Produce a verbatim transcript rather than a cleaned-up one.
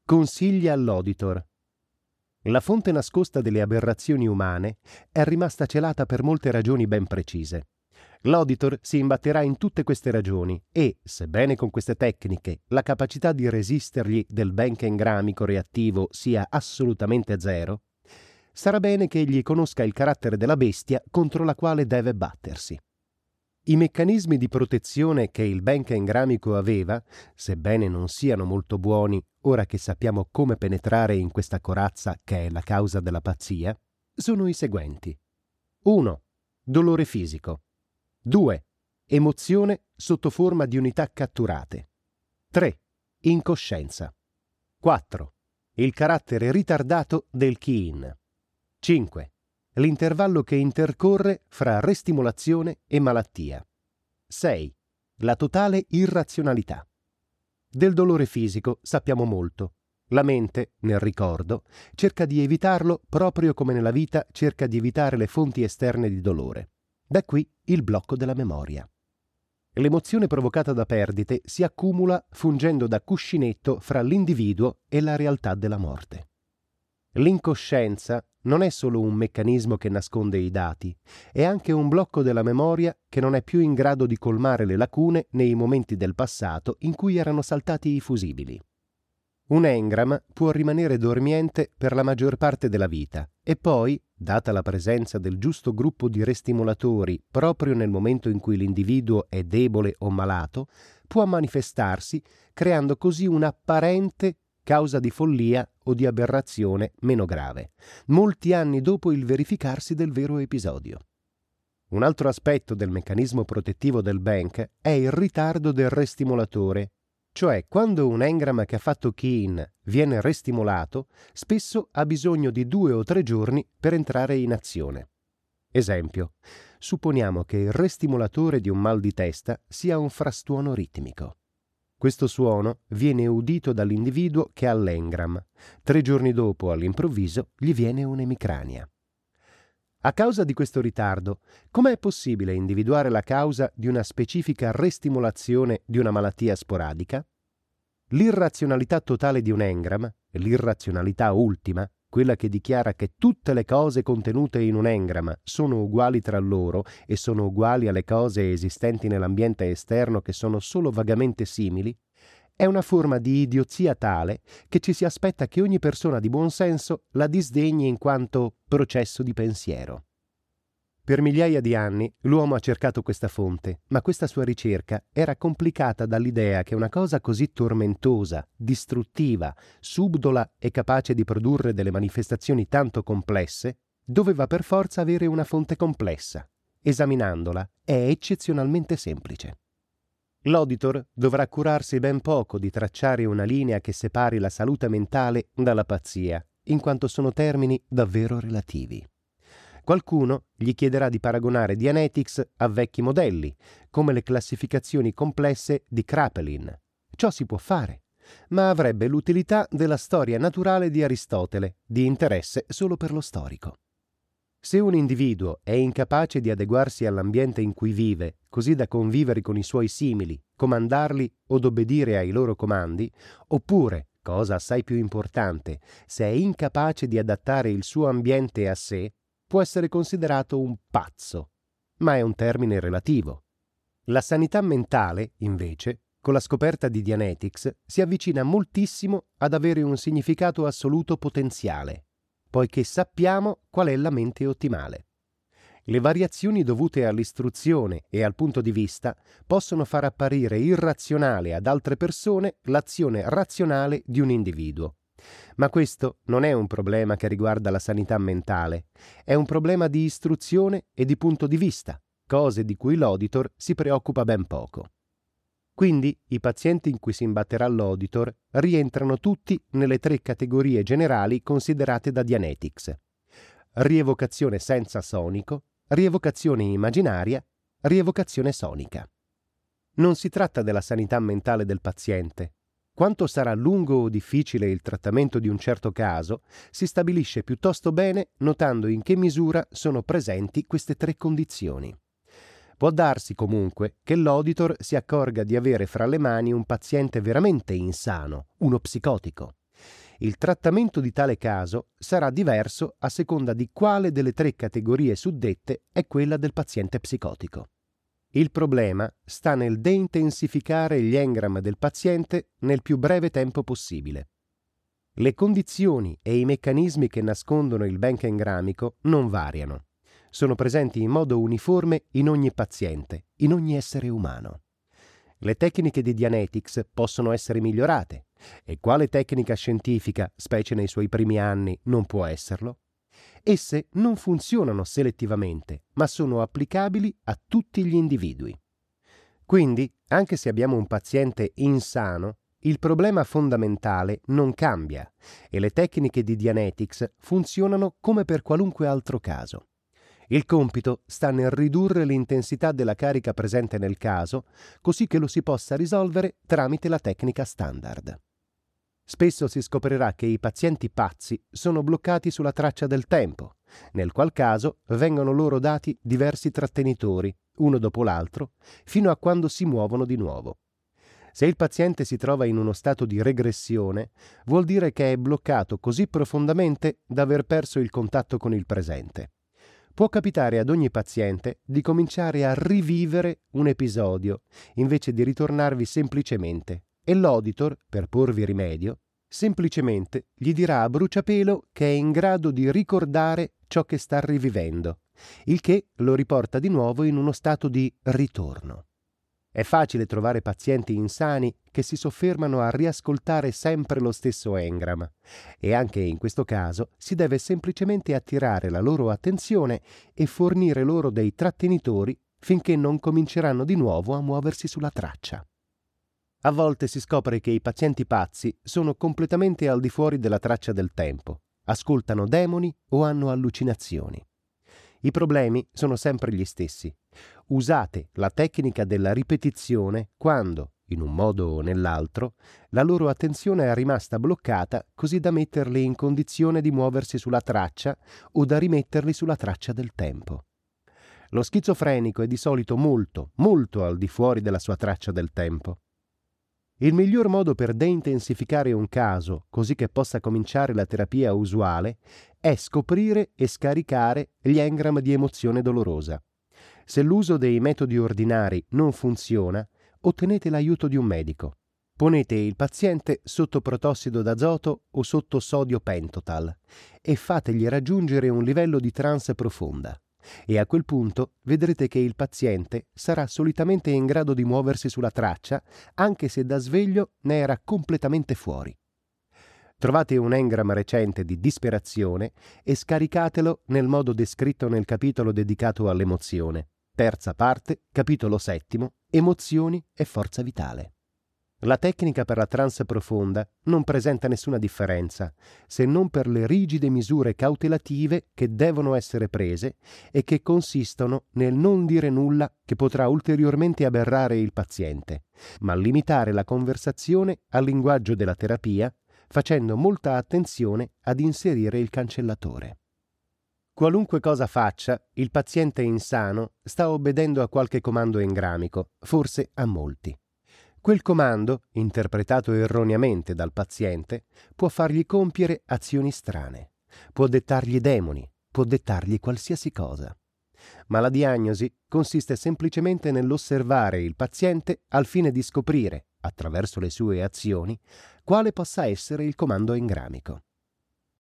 consiglia all'auditor. La fonte nascosta delle aberrazioni umane è rimasta celata per molte ragioni ben precise. L'auditor si imbatterà in tutte queste ragioni e, sebbene con queste tecniche la capacità di resistergli del benché engramico reattivo sia assolutamente zero, sarà bene che egli conosca il carattere della bestia contro la quale deve battersi. I meccanismi di protezione che il benché engramico aveva, sebbene non siano molto buoni ora che sappiamo come penetrare in questa corazza che è la causa della pazzia, sono i seguenti. uno. Dolore fisico. due. Emozione sotto forma di unità catturate. tre. Incoscienza. quattro. Il carattere ritardato del key-in. cinque. L'intervallo che intercorre fra restimolazione e malattia. sei. La totale irrazionalità. Del dolore fisico sappiamo molto. La mente, nel ricordo, cerca di evitarlo proprio come nella vita cerca di evitare le fonti esterne di dolore. Da qui il blocco della memoria. L'emozione provocata da perdite si accumula fungendo da cuscinetto fra l'individuo e la realtà della morte. L'incoscienza non è solo un meccanismo che nasconde i dati, è anche un blocco della memoria che non è più in grado di colmare le lacune nei momenti del passato in cui erano saltati i fusibili. Un engram può rimanere dormiente per la maggior parte della vita e poi, data la presenza del giusto gruppo di restimolatori proprio nel momento in cui l'individuo è debole o malato, può manifestarsi creando così un'apparente causa di follia o di aberrazione meno grave, molti anni dopo il verificarsi del vero episodio. Un altro aspetto del meccanismo protettivo del bank è il ritardo del restimolatore, cioè quando un engram che ha fatto key-in viene restimolato, spesso ha bisogno di due o tre giorni per entrare in azione. Esempio, supponiamo che il restimolatore di un mal di testa sia un frastuono ritmico. Questo suono viene udito dall'individuo che ha l'engram. Tre giorni dopo, all'improvviso, gli viene un'emicrania. A causa di questo ritardo, com'è possibile individuare la causa di una specifica restimolazione di una malattia sporadica? L'irrazionalità totale di un engram, l'irrazionalità ultima, quella che dichiara che tutte le cose contenute in un engram sono uguali tra loro e sono uguali alle cose esistenti nell'ambiente esterno che sono solo vagamente simili, è una forma di idiozia tale che ci si aspetta che ogni persona di buon senso la disdegni in quanto processo di pensiero. Per migliaia di anni l'uomo ha cercato questa fonte, ma questa sua ricerca era complicata dall'idea che una cosa così tormentosa, distruttiva, subdola e capace di produrre delle manifestazioni tanto complesse, doveva per forza avere una fonte complessa. Esaminandola è eccezionalmente semplice. L'auditor dovrà curarsi ben poco di tracciare una linea che separi la salute mentale dalla pazzia, in quanto sono termini davvero relativi. Qualcuno gli chiederà di paragonare Dianetics a vecchi modelli, come le classificazioni complesse di Kraepelin. Ciò si può fare, ma avrebbe l'utilità della storia naturale di Aristotele, di interesse solo per lo storico. Se un individuo è incapace di adeguarsi all'ambiente in cui vive, così da convivere con i suoi simili, comandarli od obbedire ai loro comandi, oppure, cosa assai più importante, se è incapace di adattare il suo ambiente a sé, può essere considerato un pazzo, ma è un termine relativo. La sanità mentale, invece, con la scoperta di Dianetics, si avvicina moltissimo ad avere un significato assoluto potenziale, poiché sappiamo qual è la mente ottimale. Le variazioni dovute all'istruzione e al punto di vista possono far apparire irrazionale ad altre persone l'azione razionale di un individuo. Ma questo non è un problema che riguarda la sanità mentale, è un problema di istruzione e di punto di vista, cose di cui l'auditor si preoccupa ben poco. Quindi i pazienti in cui si imbatterà l'auditor rientrano tutti nelle tre categorie generali considerate da Dianetics: rievocazione senza sonico, rievocazione immaginaria, rievocazione sonica. Non si tratta della sanità mentale del paziente. Quanto sarà lungo o difficile il trattamento di un certo caso si stabilisce piuttosto bene notando in che misura sono presenti queste tre condizioni. Può darsi comunque che l'auditor si accorga di avere fra le mani un paziente veramente insano, uno psicotico. Il trattamento di tale caso sarà diverso a seconda di quale delle tre categorie suddette è quella del paziente psicotico. Il problema sta nel deintensificare gli engram del paziente nel più breve tempo possibile. Le condizioni e i meccanismi che nascondono il benkengramico non variano. Sono presenti in modo uniforme in ogni paziente, in ogni essere umano. Le tecniche di Dianetics possono essere migliorate, e quale tecnica scientifica, specie nei suoi primi anni, non può esserlo? Esse non funzionano selettivamente, ma sono applicabili a tutti gli individui. Quindi, anche se abbiamo un paziente insano, il problema fondamentale non cambia e le tecniche di Dianetics funzionano come per qualunque altro caso. Il compito sta nel ridurre l'intensità della carica presente nel caso, così che lo si possa risolvere tramite la tecnica standard. Spesso si scoprirà che i pazienti pazzi sono bloccati sulla traccia del tempo, nel qual caso vengono loro dati diversi trattenitori, uno dopo l'altro, fino a quando si muovono di nuovo. Se il paziente si trova in uno stato di regressione, vuol dire che è bloccato così profondamente da aver perso il contatto con il presente. Può capitare ad ogni paziente di cominciare a rivivere un episodio, invece di ritornarvi semplicemente, e l'auditor, per porvi rimedio, semplicemente gli dirà a bruciapelo che è in grado di ricordare ciò che sta rivivendo, il che lo riporta di nuovo in uno stato di ritorno. È facile trovare pazienti insani che si soffermano a riascoltare sempre lo stesso engram, e anche in questo caso si deve semplicemente attirare la loro attenzione e fornire loro dei trattenitori finché non cominceranno di nuovo a muoversi sulla traccia. A volte si scopre che i pazienti pazzi sono completamente al di fuori della traccia del tempo, ascoltano demoni o hanno allucinazioni. I problemi sono sempre gli stessi. Usate la tecnica della ripetizione quando, in un modo o nell'altro, la loro attenzione è rimasta bloccata così da metterli in condizione di muoversi sulla traccia o da rimetterli sulla traccia del tempo. Lo schizofrenico è di solito molto, molto al di fuori della sua traccia del tempo. Il miglior modo per deintensificare un caso, così che possa cominciare la terapia usuale, è scoprire e scaricare gli engram di emozione dolorosa. Se l'uso dei metodi ordinari non funziona, ottenete l'aiuto di un medico. Ponete il paziente sotto protossido d'azoto o sotto sodio pentotal e fategli raggiungere un livello di trance profonda. E a quel punto vedrete che il paziente sarà solitamente in grado di muoversi sulla traccia, anche se da sveglio ne era completamente fuori. Trovate un engram recente di disperazione e scaricatelo nel modo descritto nel capitolo dedicato all'emozione. Terza parte, capitolo settimo, emozioni e forza vitale. La tecnica per la trance profonda non presenta nessuna differenza, se non per le rigide misure cautelative che devono essere prese e che consistono nel non dire nulla che potrà ulteriormente aberrare il paziente, ma limitare la conversazione al linguaggio della terapia, facendo molta attenzione ad inserire il cancellatore. Qualunque cosa faccia, il paziente insano sta obbedendo a qualche comando engramico, forse a molti. Quel comando, interpretato erroneamente dal paziente, può fargli compiere azioni strane, può dettargli demoni, può dettargli qualsiasi cosa. Ma la diagnosi consiste semplicemente nell'osservare il paziente al fine di scoprire, attraverso le sue azioni, quale possa essere il comando engramico.